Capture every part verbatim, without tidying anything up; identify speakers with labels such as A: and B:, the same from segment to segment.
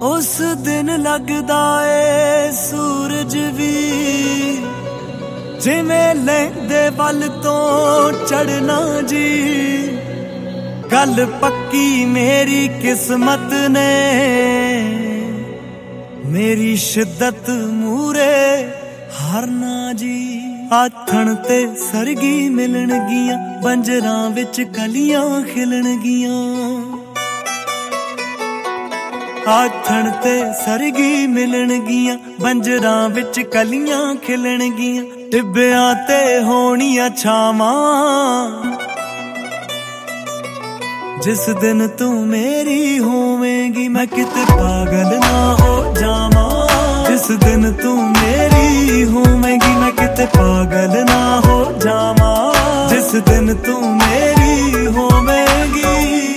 A: उस दिन लगदा ए सूरज भी जिवें लैंदे वल तो चढ़ना जी। गल पक्की मेरी किस्मत ने मेरी शिद्दत मूरे हारना जी। आथण ते सरगी मिलणगियां बंजरां विच कलियां खिलणगियां। आथण ते सरगी मिलणगियां बंजरां विच कलियां खिलणगियां। टिब्बियां ते होणियां छावां जिस दिन तू मेरी होवेंगी मैं किते पागल ना हो जावां। जिस दिन तू मेरी होवेंगी मैं किते पागल ना हो जावां। जिस दिन तू मेरी होवेंगी।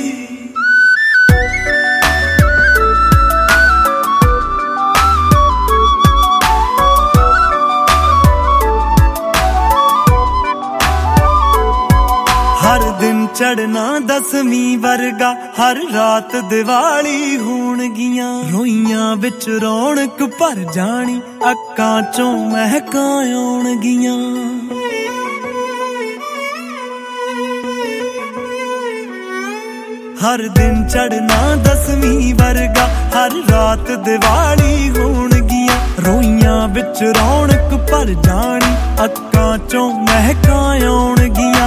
A: हर दिन चढ़ना दसवीं वर्गा हर रात दिवाली होणगियां। रोइयां विच रौनक भर जानी अक्कां चों महकां आउणगियां। हर दिन चढ़ना दसवीं वर्गा हर रात दिवाली होणगियां। रोइयां विच रौनक भर जानी अक्कां चों महकां आउणगियां।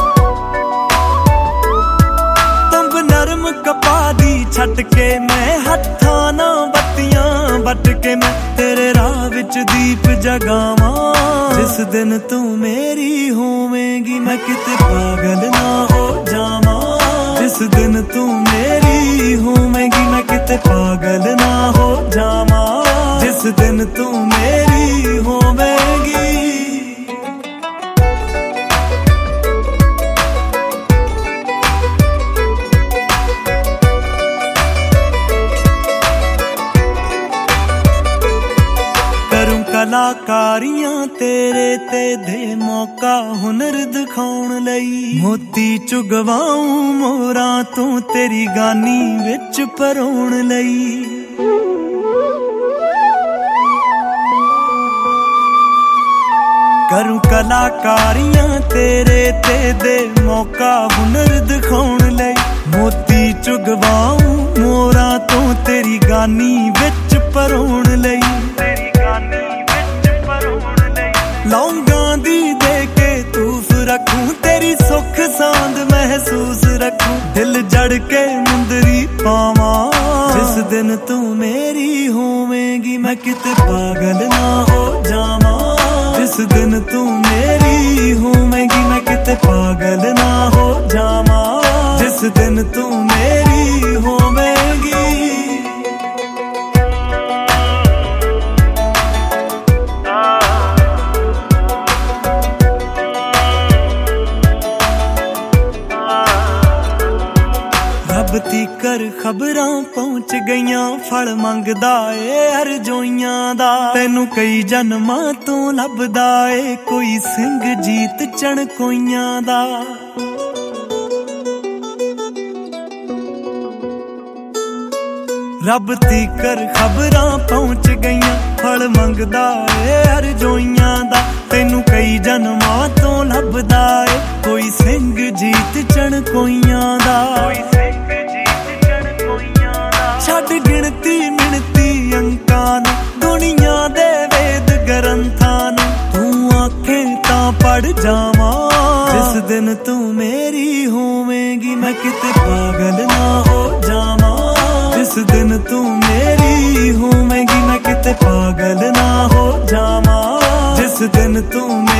A: नरम कपा दी छट के मैं हत्थां ना बत्तियां बट के मैं तेरे राह विच दीप जगावां। जिस दिन तू मेरी होवेंगी मैं किते पागल ना हो जावां। जिस दिन तू मेरी होवेंगी मैं किते पागल ना हो जावां। जिस दिन तू मेरी होवेंगी। कलाकारियां तेरे ते दे मौका हुनर दिखाउण लई। मोती चुगवाऊं मोरां तू तेरी गानी विच परोण लई। करूं कलाकारियां तेरे ते दे मौका हुनर दिखाउण लई। मोती चुगवाऊं मोरां तू तेरी गानी विच परोण लई। लौंगां दी दे के तूफ रखूं तेरी सुख सांद महसूस रखूं। दिल जड़ के मुंदरी पावां। जिस दिन तू मेरी होवेंगी मैं किते पागल ना हो जावां। जिस दिन तू मेरी होवेंगी मैं किते पागल ना हो जावां। जिस दिन तू मेरी होवेंगी। रब तीकर खबरां पहुंच गईयां फल मंगदा ए हरजोइयां दा। तैनू कई जन्मां तो लभदा ए कोई सिंह जीत चणकोइयां दा। रब तीकर खबरां पहुंच गईयां फल मंगदा ए हरजोइयां दा। तैनू कई जन्मां तो लभदा ए कोई सिंह जीत चणकोइयां दा। छड़ गिणती मिणती अंकां नूं दुनिया दे वेद ग्रंथां नूं तू आखे तां पढ़ जावां। जिस दिन तू मेरी होवेंगी मैं किते पागल ना हो जावां। जिस दिन तू मेरी होवेंगी मैं किते पागल ना हो जावां। जिस दिन तू